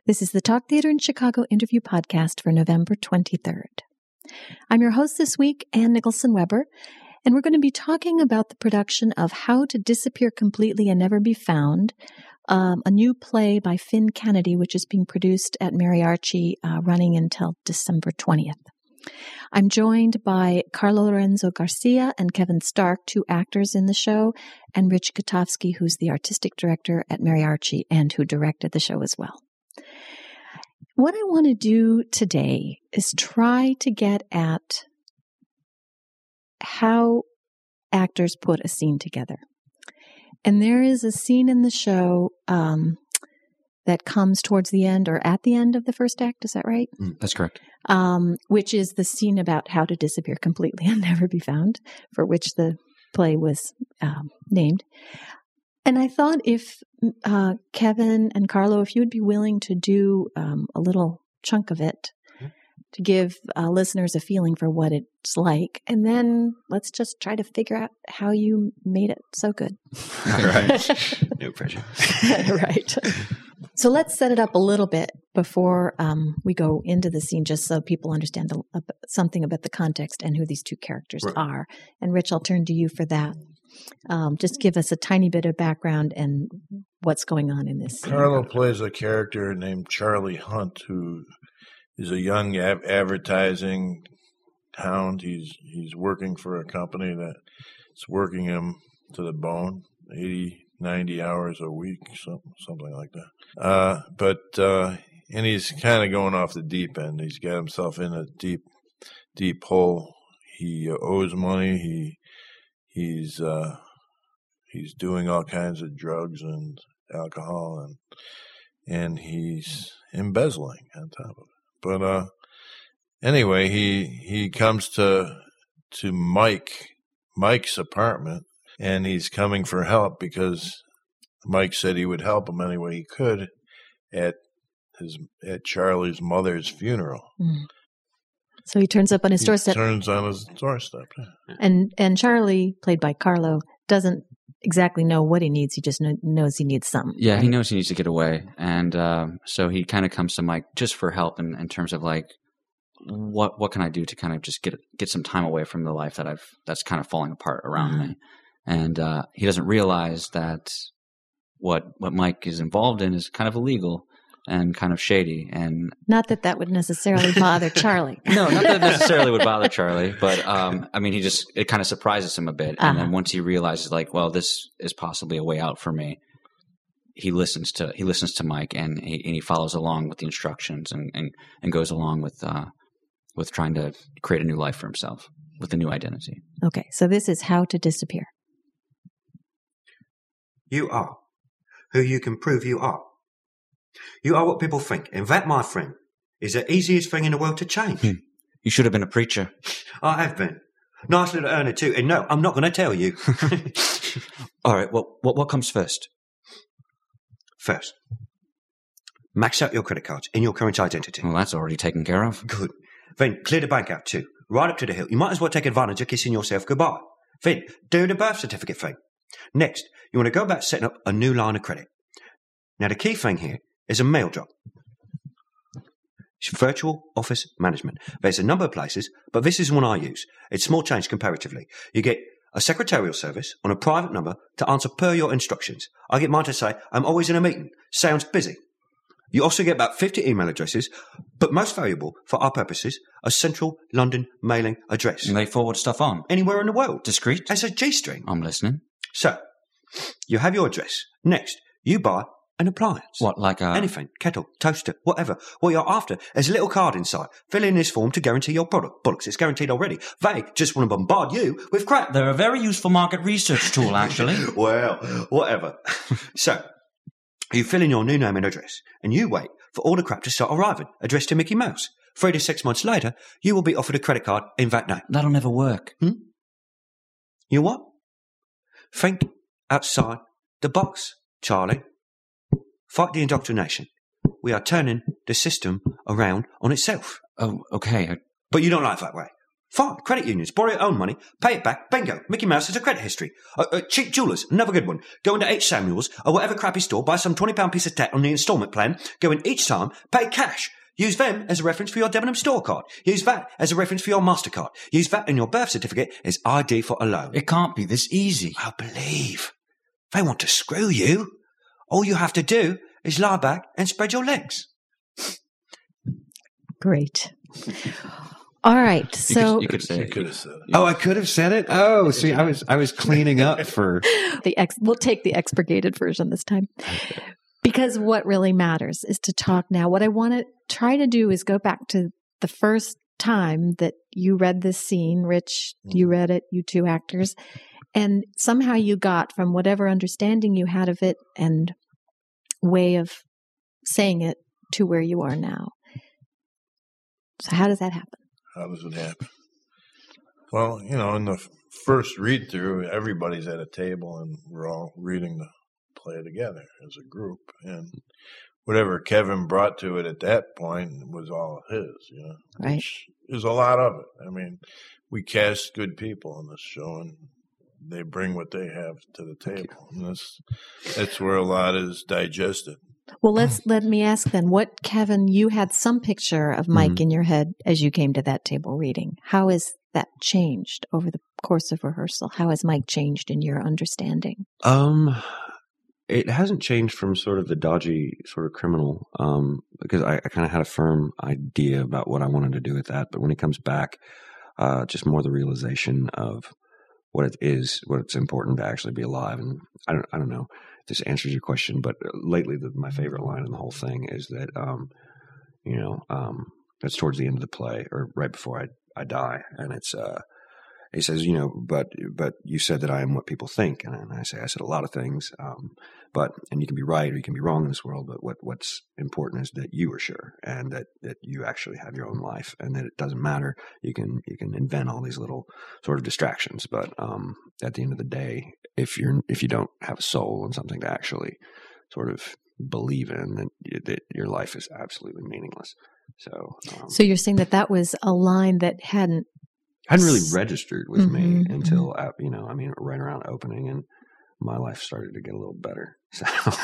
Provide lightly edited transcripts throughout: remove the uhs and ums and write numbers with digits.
This is the Talk Theater in Chicago interview podcast for November 23rd. I'm your host this week, Ann Nicholson Weber, and we're going to be talking about the production of How to Disappear Completely and Never Be Found, a new play by Finn Kennedy, which is being produced at Mary Archie, running until December 20th. I'm joined by Carlo Lorenzo Garcia and Kevin Stark, two actors in the show, and Rich Gutowski, who's the artistic director at Mary Archie and who directed the show as well. What I want to do today is try to get at how actors put a scene together. And there is a scene in the show that comes towards the end or at the end of the first act. Is that right? That's correct. Which is the scene about how to disappear completely and never be found, for which the play was named. And I thought if Kevin and Carlo, if you would be willing to do a little chunk of it to give listeners a feeling for what it's like, and then let's just try to figure out how you made it so good. All right. No pressure. Right. So let's set it up a little bit before we go into the scene, just so people understand something about the context and who these two characters are. And Rich, I'll turn to you for that. Just give us a tiny bit of background and what's going on in this scene. Carlo plays a character named Charlie Hunt, who is a young advertising hound. He's working for a company that's working him to the bone, 80, 90 hours a week, something like that. And he's kind of going off the deep end. He's got himself in a deep hole. He owes money. He's doing all kinds of drugs and alcohol, and he's embezzling on top of it. But anyway, he comes to Mike's apartment, and he's coming for help because Mike said he would help him any way he could at Charlie's mother's funeral. Mm. So he turns up on his doorstep. Turns on his doorstep. And Charlie, played by Carlo, doesn't exactly know what he needs. He just knows he needs something. Yeah, right? He knows he needs to get away. And so he kind of comes to Mike just for help in terms of like, what can I do to kind of just get some time away from the life that's kind of falling apart around me. And he doesn't realize that what Mike is involved in is kind of illegal and kind of shady. And not that would necessarily bother Charlie. No, not that it necessarily would bother Charlie, but I mean, it kind of surprises him a bit. And then once he realizes, like, well, this is possibly a way out for me, he listens to Mike, and he follows along with the instructions and goes along with trying to create a new life for himself with a new identity. Okay, so this is How to Disappear. You are who you can prove you are. You are what people think, and that, my friend, is the easiest thing in the world to change. You should have been a preacher. I have been. Nice little earner too, and no, I'm not going to tell you. All right, well, what comes first? First, max out your credit cards in your current identity. Well, that's already taken care of. Good. Then clear the bank out too, right up to the hilt. You might as well take advantage of kissing yourself goodbye. Then do the birth certificate thing. Next, you want to go about setting up a new line of credit. Now, the key thing here is a mail job. It's virtual office management. There's a number of places, but this is one I use. It's small change comparatively. You get a secretarial service on a private number to answer per your instructions. I get mine to say, I'm always in a meeting. Sounds busy. You also get about 50 email addresses, but most valuable for our purposes, a central London mailing address. And they forward stuff on? Anywhere in the world. Discreet? As a G-string. I'm listening. So, you have your address. Next, you buy an appliance. What, like anything, kettle, toaster, whatever. What you're after, there's a little card inside. Fill in this form to guarantee your product. Bollocks, it's guaranteed already. They just want to bombard you with crap. They're a very useful market research tool, actually. Well, whatever. So, you fill in your new name and address, and you wait for all the crap to start arriving, addressed to Mickey Mouse. 3 to 6 months later, you will be offered a credit card in that name. That'll never work. You what? Think outside the box, Charlie. Fight the indoctrination. We are turning the system around on itself. Oh, okay. But you don't like that way. Fine. Credit unions. Borrow your own money. Pay it back. Bingo. Mickey Mouse has a credit history. Cheap jewellers. Another good one. Go into H. Samuel's or whatever crappy store. Buy some £20 piece of tat on the instalment plan. Go in each time. Pay cash. Use them as a reference for your Debenhams store card. Use that as a reference for your MasterCard. Use that in your birth certificate as ID for a loan. It can't be this easy. I believe. They want to screw you. All you have to do is lie back and spread your legs. Great. All right. So you could say You could have said it. Oh, I could have said it. Oh, see, I was cleaning up for. we'll take the expurgated version this time. Because what really matters is to talk now. What I want to try to do is go back to the first time that you read this scene. Rich, you read it, you two actors, and somehow you got from whatever understanding you had of it and way of saying it to where you are now. So how does that happen? How does it happen? Well, in the first read through, everybody's at a table and we're all reading the play together as a group, and whatever Kevin brought to it at that point was all his, Right. There's a lot of it. I mean, we cast good people in this show, and they bring what they have to the table, and that's where a lot is digested. Well, let me ask then, what, Kevin, you had some picture of Mike in your head as you came to that table reading. How has that changed over the course of rehearsal? How has Mike changed in your understanding? It hasn't changed from sort of the dodgy sort of criminal, because I kind of had a firm idea about what I wanted to do with that. But when it comes back, just more the realization of what it is, what it's important to actually be alive. And I don't know if this answers your question, but lately my favorite line in the whole thing is that, that's towards the end of the play or right before I die. And it's, he says, but you said that I am what people think. And I said a lot of things, and you can be right or you can be wrong in this world. But what's important is that you are sure and that you actually have your own life and that it doesn't matter. You can invent all these little sort of distractions. But at the end of the day, if you don't have a soul and something to actually sort of believe in, then that your life is absolutely meaningless. So you're saying that was a line that hadn't really registered with me until, right around opening, and my life started to get a little better. So.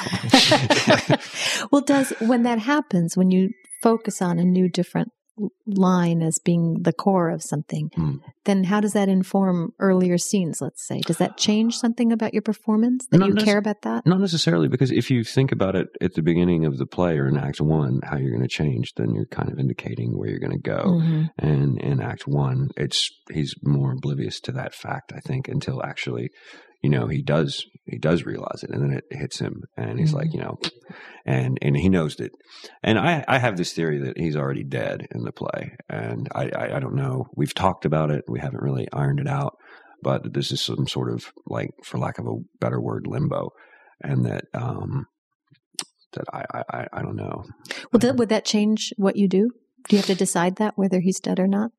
Well, when that happens, when you focus on a new, different line as being the core of something, then how does that inform earlier scenes, let's say? Does that change something about your performance, that you care about that? Not necessarily, because if you think about it at the beginning of the play or in Act 1, how you're going to change, then you're kind of indicating where you're going to go. And in Act 1, he's more oblivious to that fact, I think, until actually, he does realize it, and then it hits him, and he's like, and he knows that. And I have this theory that he's already dead in the play, and I don't know. We've talked about it. We haven't really ironed it out, but this is some sort of, like, for lack of a better word, limbo, and that I don't know. Well, would that change what you do? Do you have to decide that, whether he's dead or not?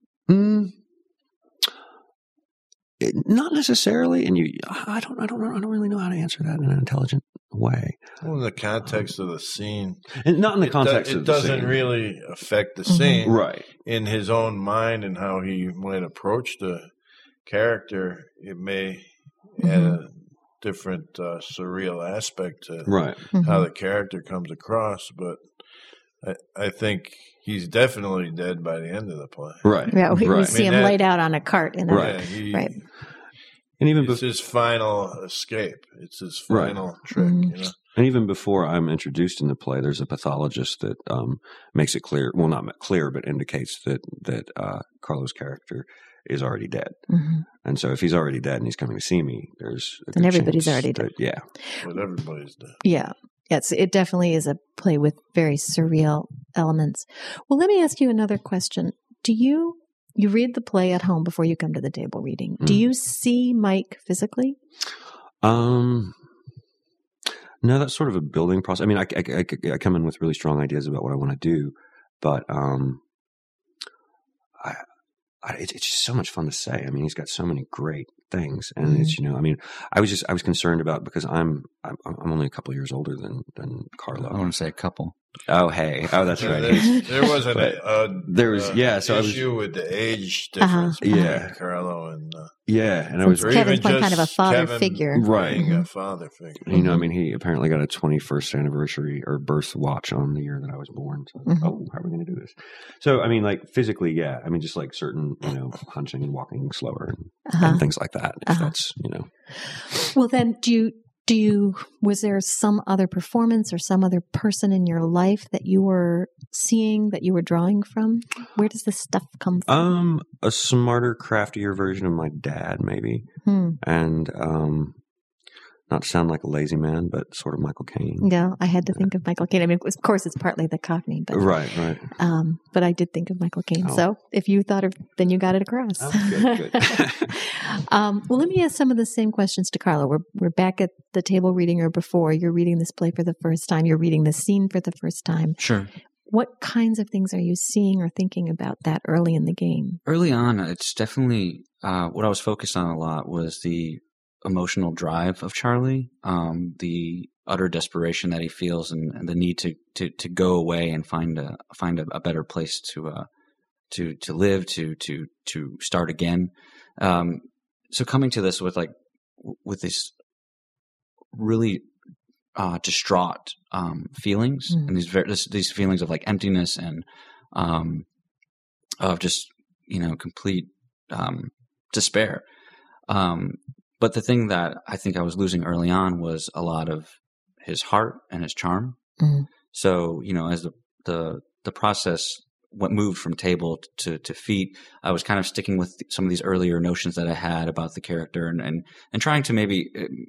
Not necessarily, and I don't really know how to answer that in an intelligent way. Well, in the context of the scene, and not in the context of the scene. It doesn't really affect the scene, right? In his own mind and how he might approach the character, it may add a different surreal aspect to how the character comes across. But I think he's definitely dead by the end of the play. Right. Yeah, we see him laid out on a cart. Right. And even it's his final escape. It's his final trick. And even before I'm introduced in the play, there's a pathologist that makes it clear. Well, not clear, but indicates that Carlo's character is already dead. And so if he's already dead and he's coming to see me, there's a good everybody's chance already dead. Yeah. But everybody's dead. Yeah. Yes, it definitely is a play with very surreal elements. Well, let me ask you another question. Do you read the play at home before you come to the table reading? Do you see Mike physically? No, that's sort of a building process. I mean, I come in with really strong ideas about what I want to do, but it's just so much fun to say. I mean, he's got so many great things, and it's I was concerned about, because I'm only a couple of years older than Carlo. I want to say a couple. Oh, hey. Oh, that's right. There wasn't there was, yeah. So issue with the age difference between Carlo and and I Since was Kevin's even kind of a father Kevin figure, right. being a father figure. You know, I mean, he apparently got a 21st anniversary or birth watch on the year that I was born. So, oh, how are we going to do this? So, I mean, like physically, yeah. I mean, just like certain, hunching and walking slower and things like that. If that's, Well, then, was there some other performance or some other person in your life that you were seeing, that you were drawing from? Where does this stuff come from? A smarter, craftier version of my dad, maybe. And, not to sound like a lazy man, but sort of Michael Caine. Yeah, I had to think of Michael Caine. I mean, of course, it's partly the Cockney, but right. But I did think of Michael Caine. Oh. So if you thought of, then you got it across. Oh, good. Well, let me ask some of the same questions to Carlo. We're back at the table reading, or before you're reading this play for the first time. You're reading the scene for the first time. Sure. What kinds of things are you seeing or thinking about that early in the game? Early on, it's definitely what I was focused on a lot was the emotional drive of Charlie, the utter desperation that he feels, and the need to go away and find a better place to live, to start again. So coming to this with this really distraught feelings and these feelings of like emptiness and of just complete despair. But the thing that I think I was losing early on was a lot of his heart and his charm. So, as the process moved from table to feet, I was kind of sticking with some of these earlier notions that I had about the character and trying to maybe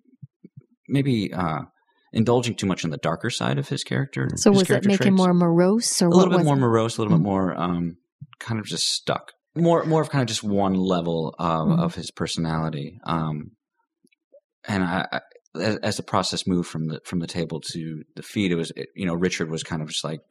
indulging too much in the darker side of his character. So was it make him more morose, or a little bit more morose, a little bit more kind of just stuck? More of kind of just one level of his personality. And I, as the process moved from the table to the feet, it was Richard was kind of just like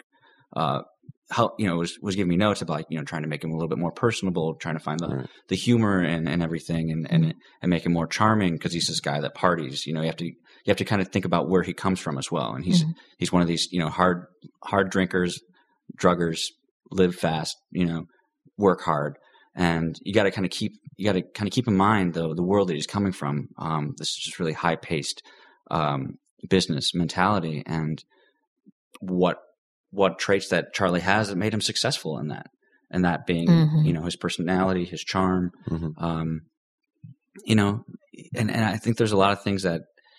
was giving me notes about trying to make him a little bit more personable, trying to find the humor and everything, and make him more charming, because he's this guy that parties. You have to kind of think about where he comes from as well, and he's one of these hard drinkers, druggers, live fast, work hard. And you got to kind of keep in mind the world that he's coming from. This is just really high paced business mentality, and what traits that Charlie has that made him successful in that, and that being his personality, his charm, and I think there's a lot of things that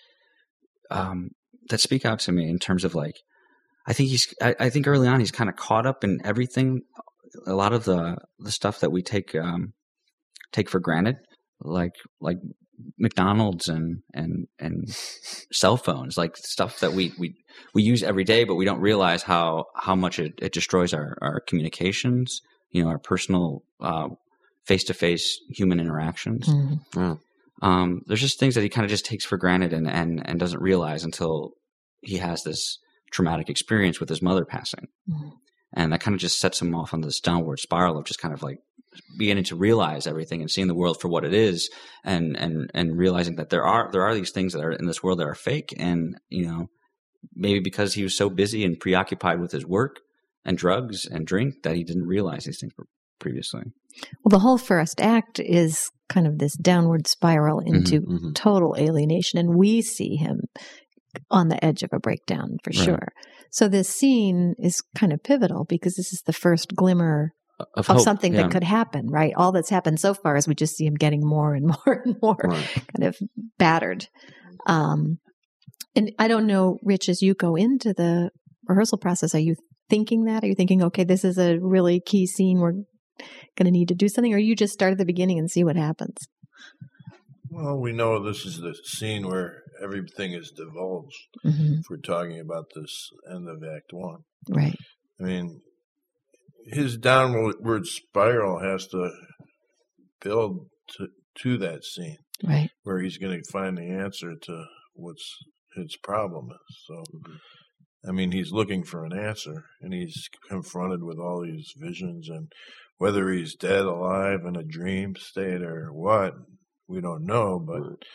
speak out to me in terms of like, I think early on he's kind of caught up in everything. A lot of the stuff that we take for granted, like McDonald's and cell phones, like stuff that we use every day, but we don't realize how much it destroys our communications, our personal face-to-face human interactions. There's just things that he kind of just takes for granted and doesn't realize until he has this traumatic experience with his mother passing. And that kind of just sets him off on this downward spiral of just kind of like beginning to realize everything and seeing the world for what it is, and realizing that there are these things that are in this world that are fake. And, maybe because he was so busy and preoccupied with his work and drugs and drink that he didn't realize these things previously. Well, the whole first act is kind of this downward spiral into total alienation. And we see him on the edge of a breakdown for sure. So this scene is kind of pivotal, because this is the first glimmer of something that could happen, right? All that's happened so far is we just see him getting more and more and more kind of battered. And I don't know, Rich, as you go into the rehearsal process, are you thinking that? Are you thinking, okay, this is a really key scene, we're going to need to do something? Or you just start at the beginning and see what happens? Well, we know this is the scene where everything is divulged. If we're talking about this end of Act 1. Right. I mean, his downward spiral has to build to that scene. Right. Where he's going to find the answer to what's his problem is. So, I mean, he's looking for an answer, and he's confronted with all these visions, and whether he's dead, alive, in a dream state, or what, we don't know, but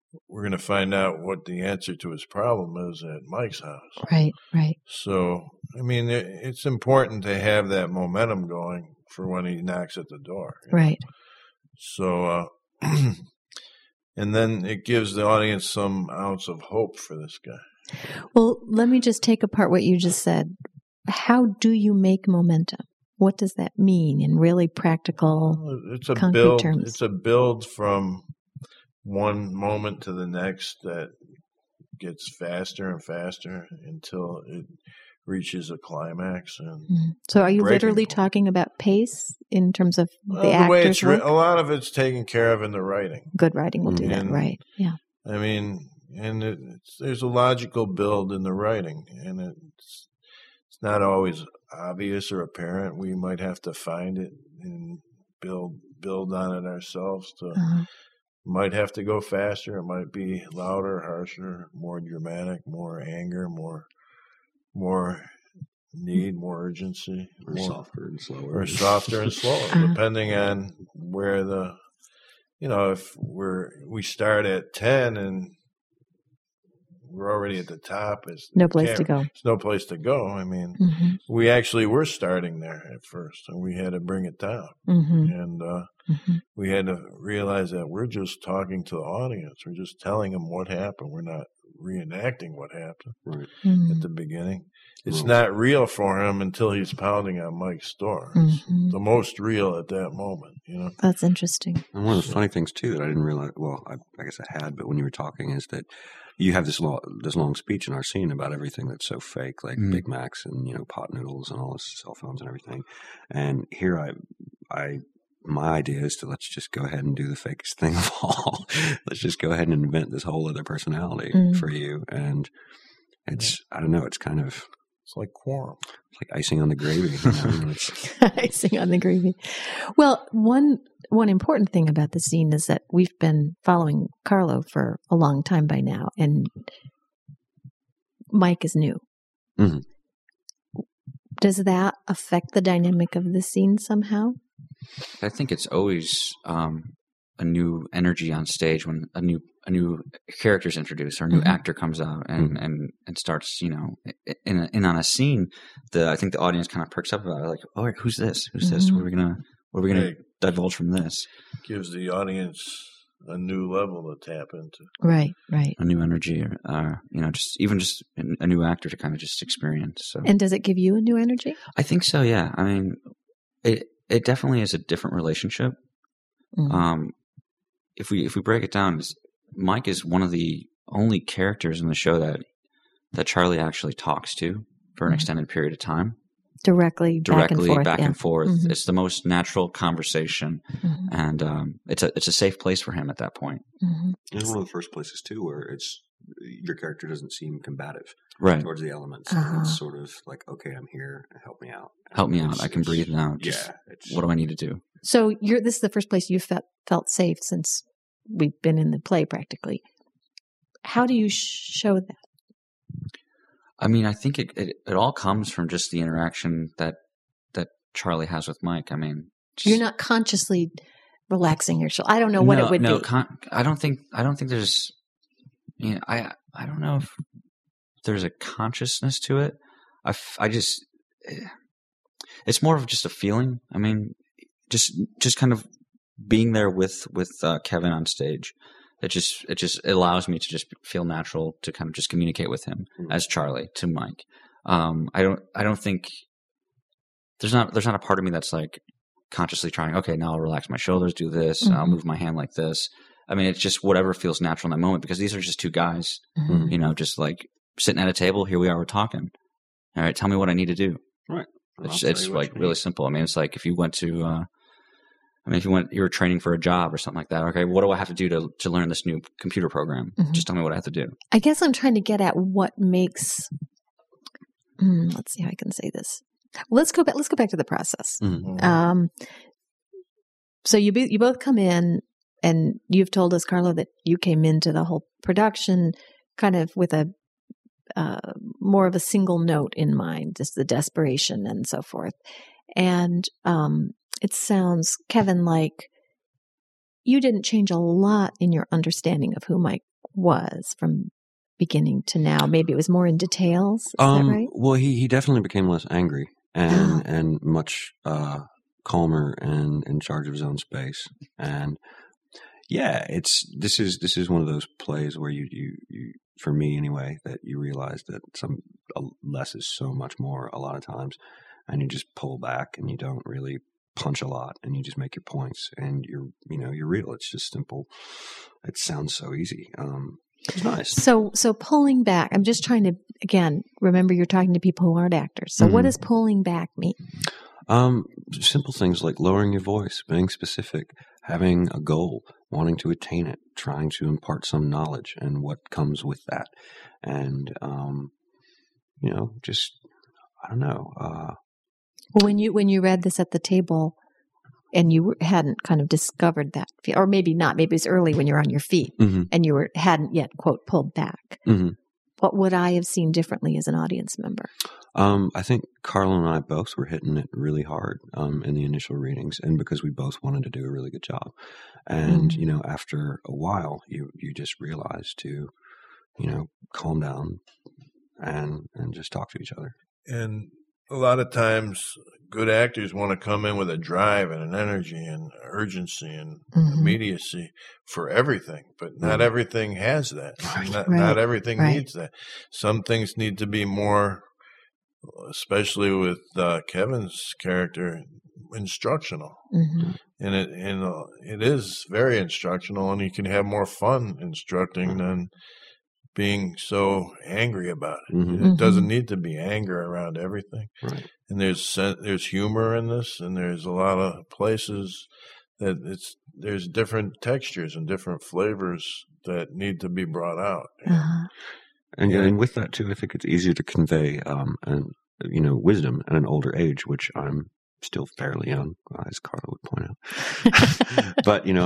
we're going to find out what the answer to his problem is at Mike's house. Right, right. So, I mean, it's important to have that momentum going for when he knocks at the door. Right. So, and then it gives the audience some ounce of hope for this guy. Well, let me just take apart what you just said. How do you make momentum? What does that mean in really practical, it's a concrete build, terms? It's a build from one moment to the next that gets faster and faster until it reaches a climax. And So are you breaking literally point. talking about pace in terms of the way actor's it's work? a lot of it's taken care of in the writing. Good writing will do that, And- right? Yeah. I mean, and there's a logical build in the writing, and it's not always obvious or apparent. We might have to find it and build on it ourselves. Might have to go faster. It might be louder, harsher, more dramatic, more anger, more need, more urgency, Or more, softer and slower. or softer and slower, depending on where if we start at 10 and we're already at the top, it's No place to go. There's no place to go. I mean, we actually were starting there at first, and we had to bring it down, and we had to realize that we're just talking to the audience. We're just telling them what happened. We're not reenacting what happened Right. at the beginning. It's not real for him until he's pounding on Mike's door. It's the most real at that moment, That's interesting. And one of the funny things too that I didn't realize, well, I guess I had, but when you were talking, is that you have this long speech in our scene about everything that's so fake, like Big Macs and pot noodles and all this cell phones and everything. And here my idea is to let's just go ahead and do the fakest thing of all. Let's just go ahead and invent this whole other personality for you. And it's I don't know, it's kind of It's like quorum. It's like icing on the gravy. Icing on the gravy. Well, one important thing about the scene is that we've been following Carlo for a long time by now, and Mike is new. Mm-hmm. Does that affect the dynamic of the scene somehow? I think it's always a new energy on stage when a new character is introduced or a new actor comes out and starts, in on a scene. I think the audience kind of perks up about it, like, oh, who's this? Who's this? What are we gonna divulge from this? Gives the audience a new level to tap into. Right. A new energy, just a new actor to kind of just experience. So. And does it give you a new energy? I think so. Yeah. I mean, it definitely is a different relationship. If we break it down, Mike is one of the only characters in the show that Charlie actually talks to for an extended period of time. Directly back and forth. Mm-hmm. It's the most natural conversation, and it's a safe place for him at that point. Mm-hmm. It's one of the first places too where your character doesn't seem combative towards the elements. It's sort of like, okay, I'm here, help me out. Help me out. I can breathe now. What do I need to do? So this is the first place you've felt safe since we've been in the play practically. How do you show that? I mean, I think it all comes from just the interaction that Charlie has with Mike. I mean, you're not consciously relaxing your shoulder. I don't know what it would be. I don't think there's. I don't know if there's a consciousness to it. It's more of just a feeling. I mean, just kind of being there with Kevin on stage. It just allows me to just feel natural to kind of just communicate with him as Charlie to Mike. I don't think there's not a part of me that's like consciously trying, okay, now I'll relax my shoulders, do this, I'll move my hand like this. I mean, it's just whatever feels natural in that moment, because these are just two guys, just like sitting at a table. Here we are, we're talking. All right, tell me what I need to do. Right. It's like really simple. I mean, it's like if you went to, you were training for a job or something like that. Okay, what do I have to do to learn this new computer program? Just tell me what I have to do. I guess I'm trying to get at what makes. Let's see how I can say this. Well, let's go back to the process. So you both come in, and you've told us, Carlo, that you came into the whole production kind of with a more of a single note in mind, just the desperation and so forth. And it sounds, Kevin, like you didn't change a lot in your understanding of who Mike was from beginning to now? Maybe it was more in details. Is that right? Well, he definitely became less angry and much calmer and in charge of his own space. And yeah, this is one of those plays where you for me anyway, that you realize that less is so much more a lot of times, and you just pull back and you don't really punch a lot, and you just make your points, and you're real. It's just simple. It sounds so easy. It's nice. So pulling back, I'm just trying to, again, remember you're talking to people who aren't actors. So what does pulling back mean? Simple things like lowering your voice, being specific, having a goal, wanting to attain it, trying to impart some knowledge and what comes with that. And, just, I don't know. When you read this at the table and you hadn't kind of discovered that, or maybe not, maybe it was early when you're on your feet and you hadn't yet, quote, pulled back. What would I have seen differently as an audience member? I think Carla and I both were hitting it really hard in the initial readings, and because we both wanted to do a really good job. And, after a while, you just realize to, calm down and just talk to each other. And a lot of times good actors want to come in with a drive and an energy and urgency and immediacy for everything, but not everything has that. Not everything needs that. Some things need to be more, especially with Kevin's character, instructional. And it is very instructional, and you can have more fun instructing than being so angry about it. It doesn't need to be anger around everything. Right. And there's humor in this, and there's a lot of places that there's different textures and different flavors that need to be brought out. And with that too, I think it's easier to convey wisdom at an older age, which I'm still fairly young, as Carla would point out. But you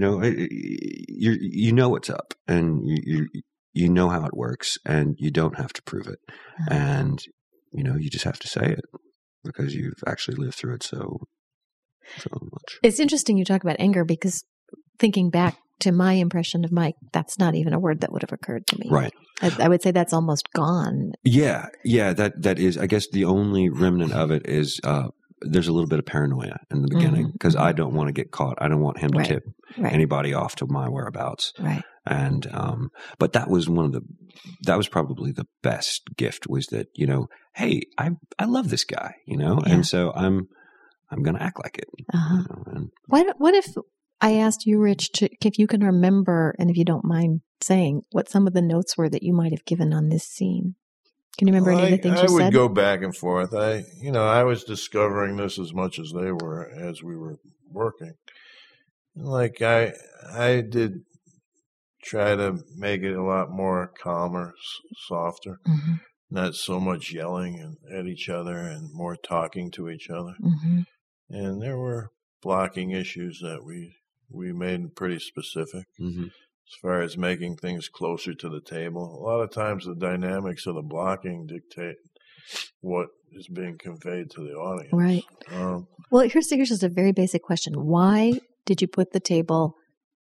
know what's up, and you know how it works, and you don't have to prove it. And, you just have to say it because you've actually lived through it so much. It's interesting you talk about anger, because thinking back to my impression of Mike, that's not even a word that would have occurred to me. Right. I would say that's almost gone. Yeah. That is, I guess the only remnant of it is there's a little bit of paranoia in the beginning, because I don't want to get caught. I don't want him to tip anybody off to my whereabouts. Right. And, but that was that was probably the best gift, was that, hey, I love this guy, and so I'm going to act like it. What if I asked you, Rich, if you can remember, and if you don't mind saying, what some of the notes were that you might have given on this scene? Can you remember any of the things you said? I would go back and forth. I was discovering this as much as they were as we were working. Like I did try to make it a lot more calmer, softer, not so much yelling at each other and more talking to each other. And there were blocking issues that we made pretty specific. As far as making things closer to the table. A lot of times the dynamics of the blocking dictate what is being conveyed to the audience. Right. Well, here's just a very basic question. Why did you put the table,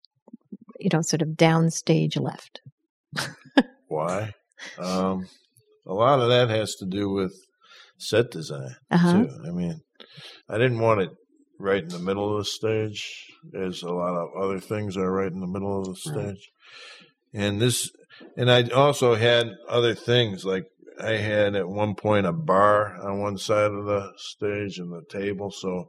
sort of downstage left? Why? A lot of that has to do with set design, too. I mean, I didn't want it right in the middle of the stage, as a lot of other things are right in the middle of the stage. And I also had other things, like I had at one point a bar on one side of the stage and the table, so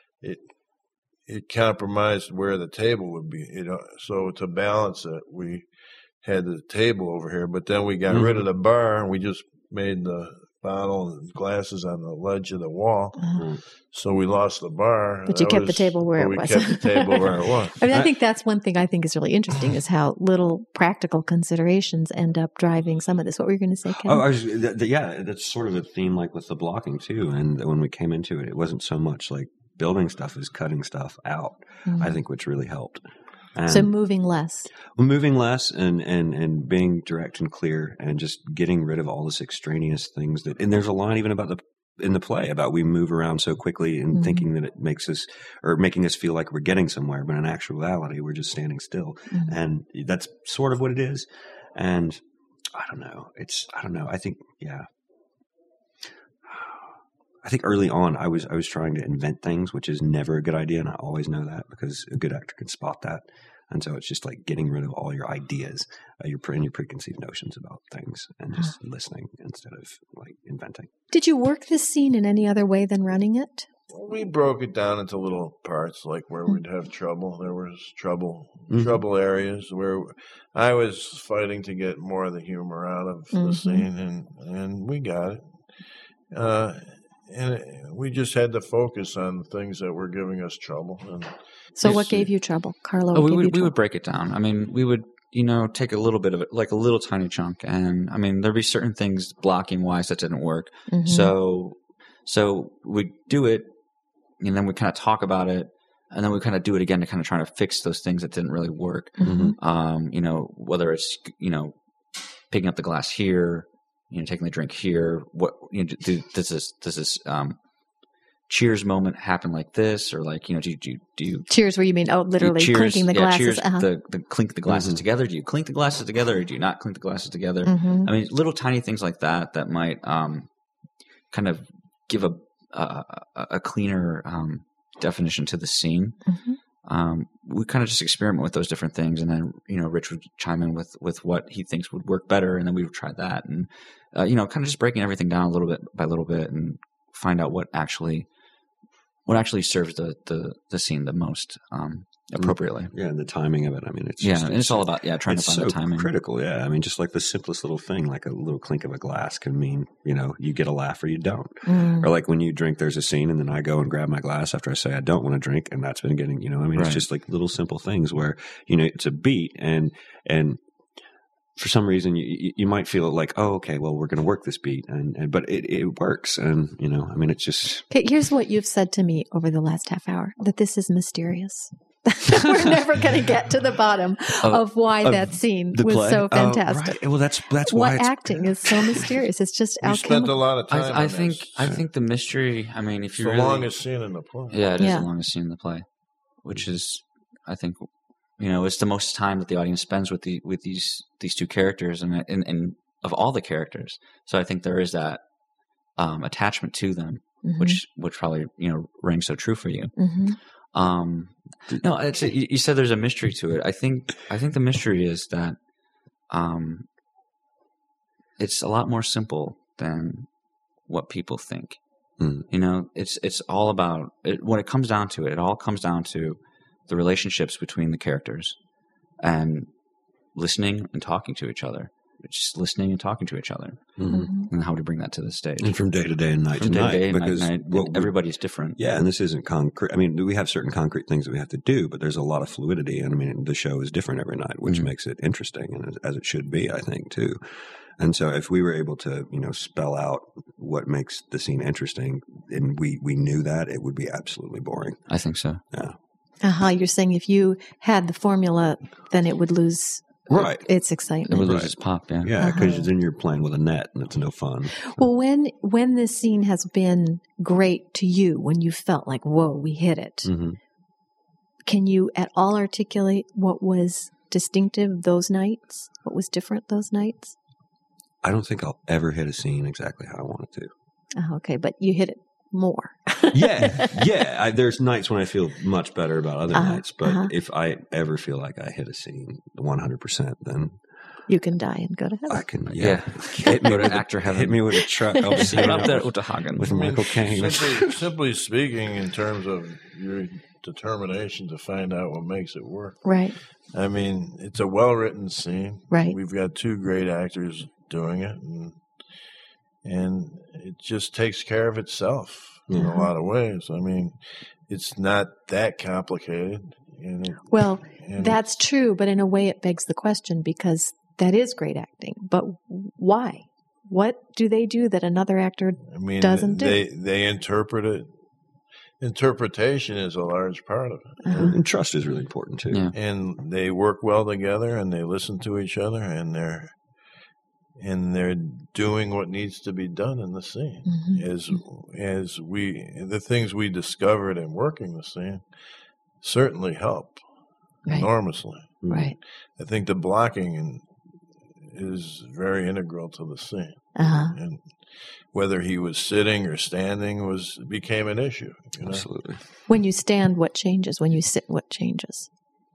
it compromised where the table would be. So to balance it, we had the table over here, but then we got rid of the bar and we just made the bottle and glasses on the ledge of the wall. So we lost the bar. But you kept the table where it was. We kept the table where it was. I mean, I think that's one thing I think is really interesting, is how little practical considerations end up driving some of this. What were you going to say, Kevin? That's sort of a theme, like with the blocking too. And when we came into it, it wasn't so much like building stuff as cutting stuff out, I think, which really helped. And so moving less. Moving less and being direct and clear, and just getting rid of all this extraneous things and there's a line even about in the play about we move around so quickly and thinking that it makes us or making us feel like we're getting somewhere, but in actuality, we're just standing still. And that's sort of what it is. And I don't know. I think, I think early on I was trying to invent things, which is never a good idea. And I always know that because a good actor can spot that. And so it's just like getting rid of all your ideas, your preconceived notions about things and just listening instead of like inventing. Did you work this scene in any other way than running it? Well, we broke it down into little parts, like where we'd have trouble. There was trouble areas where I was fighting to get more of the humor out of the scene, and we got it. And we just had to focus on things that were giving us trouble. And so what gave you trouble? Carlo, we would break it down. I mean, we would, take a little bit of it, like a little tiny chunk. And I mean, there'd be certain things blocking wise that didn't work. So we'd do it, and then we kind of talk about it, and then we kind of do it again to kind of try to fix those things that didn't really work. Whether it's, picking up the glass here, taking the drink here. What does this cheers moment happen like this, or like do you cheers? Where you mean literally cheers, clinking the glasses? Cheers, the clink the glasses together. Do you clink the glasses together, or do you not clink the glasses together? I mean, little tiny things like that might kind of give a cleaner definition to the scene. We kind of just experiment with those different things, and then Rich would chime in with what he thinks would work better, and then we would try that, and kind of just breaking everything down a little bit by little bit, and find out what actually serves the scene the most appropriately. Yeah, and the timing of it. I mean, it's all about trying to find the timing. Critical. Yeah, I mean, just like the simplest little thing, like a little clink of a glass can mean you get a laugh or you don't. Or like when you drink, there's a scene, and then I go and grab my glass after I say I don't want to drink, and that's been getting It's just like little simple things where it's a beat, and for some reason you might feel like, oh, okay, well, we're going to work this beat, but it works, and it's just. Okay, here's what you've said to me over the last half hour: that this is mysterious. We're never going to get to the bottom of why that scene was play? So fantastic. Right. Well, that's why acting is so mysterious. It's just we spent a lot of time. I think the mystery. I mean, if it's the longest scene in the play. Yeah, it is the longest scene in the play, which is, I think, it's the most time that the audience spends with these two characters, and of all the characters. So I think there is that attachment to them, which probably rings so true for you. No, you said there's a mystery to it. I think the mystery is that it's a lot more simple than what people think. It's all about it. When it comes down to it, it all comes down to the relationships between the characters and listening and talking to each other. Just listening and talking to each other, and how to bring that to the stage. And from day to day and night to night, because everybody's different. Yeah, and this isn't concrete. I mean, we have certain concrete things that we have to do, but there's a lot of fluidity. And I mean, the show is different every night, which makes it interesting, and as it should be, I think, too. And so if we were able to, spell out what makes the scene interesting, and we knew that, it would be absolutely boring. I think so. Yeah. You're saying if you had the formula, then it would lose. Right. It's excitement. It would lose its pop, yeah. Yeah, because then you're playing with a net and it's no fun. Well, when this scene has been great to you, when you felt like, whoa, we hit it, can you at all articulate what was distinctive those nights? What was different those nights? I don't think I'll ever hit a scene exactly how I want it to. Oh, okay, but you hit it more. Yeah. There's nights when I feel much better about other nights, but if I ever feel like I hit a scene 100%, then you can die and go to heaven. I can, hit me with an actor heaven. Hit me with a truck. I'll be sitting up there with the Hagen with Michael Caine. Simply speaking, in terms of your determination to find out what makes it work, right? I mean, it's a well-written scene. Right. We've got two great actors doing it, and it just takes care of itself in a lot of ways. I mean, it's not that complicated. That's true, but in a way it begs the question, because that is great acting. But why? What do they do that another actor doesn't do? They interpret it. Interpretation is a large part of it. And trust is really important, too. Yeah. And they work well together, and they listen to each other, and and they're doing what needs to be done in the scene. As the things we discovered in working the scene certainly help enormously. Right. I think the blocking is very integral to the scene. And whether he was sitting or standing became an issue. You know? Absolutely. When you stand, what changes? When you sit, what changes?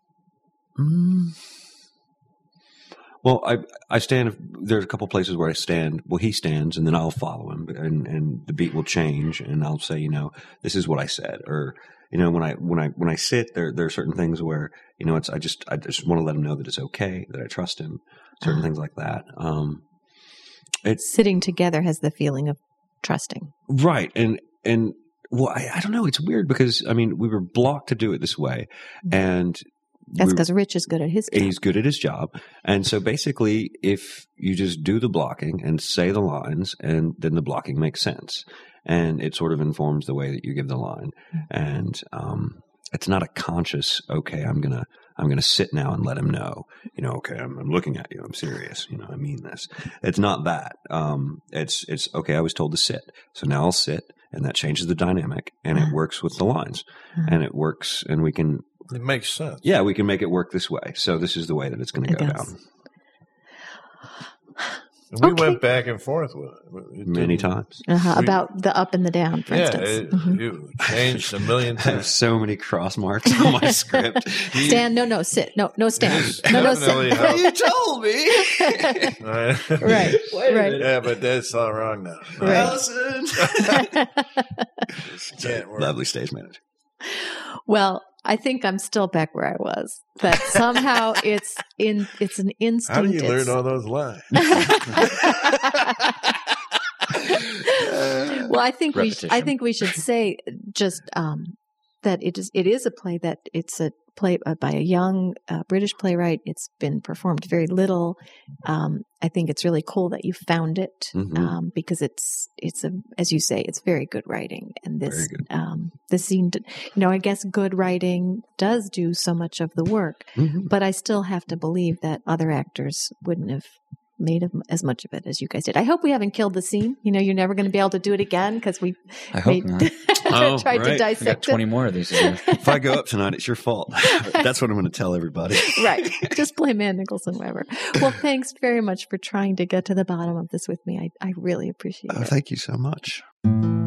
Well, I stand. There's a couple places where I stand. Well, he stands, and then I'll follow him, and the beat will change, and I'll say, this is what I said, or when I sit, there are certain things where I just want to let him know that it's okay, that I trust him, certain things like that. Sitting together has the feeling of trusting, right? And well, I don't know. It's weird because we were blocked to do it this way, and that's because Rich is good at his job. He's good at his job. And so basically, if you just do the blocking and say the lines, and then the blocking makes sense. And it sort of informs the way that you give the line. And it's not a conscious, okay, I'm gonna sit now and let him know, okay, I'm looking at you, I'm serious, I mean this. It's not that. It's okay, I was told to sit. So now I'll sit, and that changes the dynamic, and it works with the lines. And it works, and we can... It makes sense. Yeah, we can make it work this way. So this is the way that it's going to go down. And we went back and forth with it. Many times. About the up and the down, for instance. You changed a million times. I have so many cross marks on my script. Stand, no, sit. No, stand. No, sit. You told me. Right. Yeah, but that's all wrong now. Right. Allison. Can't work. Lovely stage manager. Well, I think I'm still back where I was. That somehow it's an instinct. How do you learn all those lines? Well, I think we should say just that it is a play that it's a play by a young British playwright. It's been performed very little. I think it's really cool that you found it because it's as you say, it's very good writing, and this scene, I guess good writing does do so much of the work, but I still have to believe that other actors wouldn't have made as much of it as you guys did. I hope we haven't killed the scene. You're never going to be able to do it again because we tried to dissect we got 20 more of these. If I go up tonight, it's your fault. That's what I'm going to tell everybody. Right. Just blame Ann Nicholson Weber. Well, thanks very much for trying to get to the bottom of this with me. I really appreciate it. Thank you so much.